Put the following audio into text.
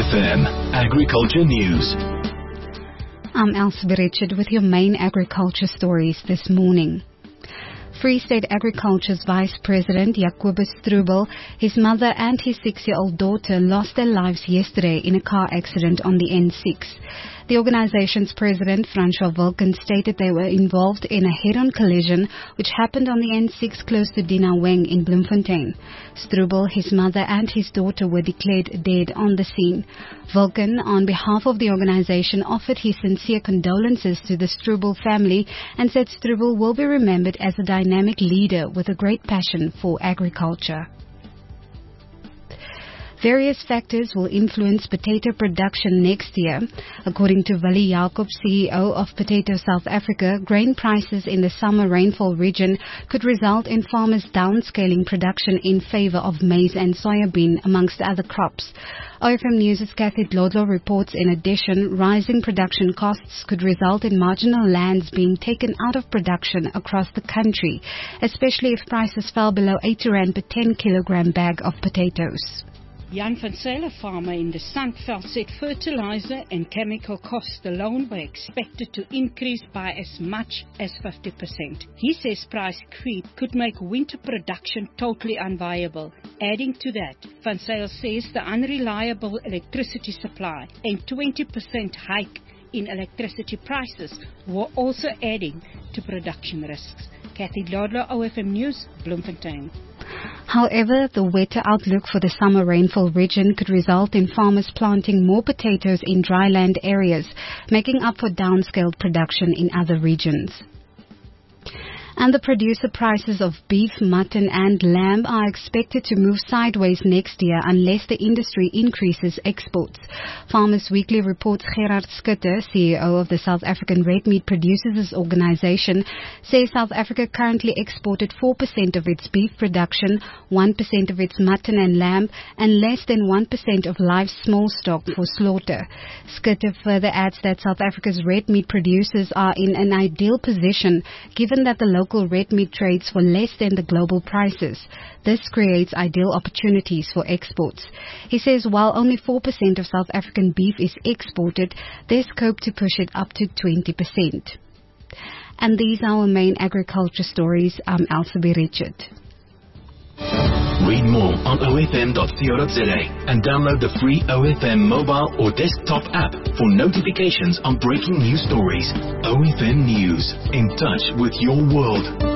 OFM Agriculture News. I'm Elsie Richard with your main agriculture stories this morning. Free State Agriculture's Vice President Jacobus Strubel, his mother and his 6-year-old daughter lost their lives yesterday in a car accident on the N6. The organization's president, Francois Vulcan, stated they were involved in a head-on collision which happened on the N6 close to Dinaweng in Bloemfontein. Strubel, his mother and his daughter were declared dead on the scene. Vulcan, on behalf of the organization, offered his sincere condolences to the Strubel family and said Strubel will be remembered as a dynamic leader with a great passion for agriculture. Various factors will influence potato production next year. According to Willie Jacob, CEO of Potato South Africa, grain prices in the summer rainfall region could result in farmers downscaling production in favor of maize and soybean, amongst other crops. OFM News' Kathy Dlodlo reports, in addition, rising production costs could result in marginal lands being taken out of production across the country, especially if prices fell below 80 rand per 10 kilogram bag of potatoes. Jan van Zyl, farmer in the Sandveld, said fertilizer and chemical costs alone were expected to increase by as much as 50%. He says price creep could make winter production totally unviable. Adding to that, Van Zyl says the unreliable electricity supply and 20% hike in electricity prices were also adding to production risks. Kathy Dlodlo, OFM News, Bloemfontein. However, the wetter outlook for the summer rainfall region could result in farmers planting more potatoes in dryland areas, making up for downscaled production in other regions. And the producer prices of beef, mutton and lamb are expected to move sideways next year unless the industry increases exports. Farmers Weekly reports Gerard Schutte, CEO of the South African Red Meat Producers Organization, says South Africa currently exported 4% of its beef production, 1% of its mutton and lamb, and less than 1% of live small stock for slaughter. Schutte further adds that South Africa's red meat producers are in an ideal position given that the local red meat trades for less than the global prices. This creates ideal opportunities for exports. He says while only 4% of South African beef is exported, there's scope to push it up to 20%. And these are our main agriculture stories. I'm Elsie Richard. Read more on OFM.co.za and download the free OFM mobile or desktop app for notifications on breaking news stories. OFM News, in touch with your world.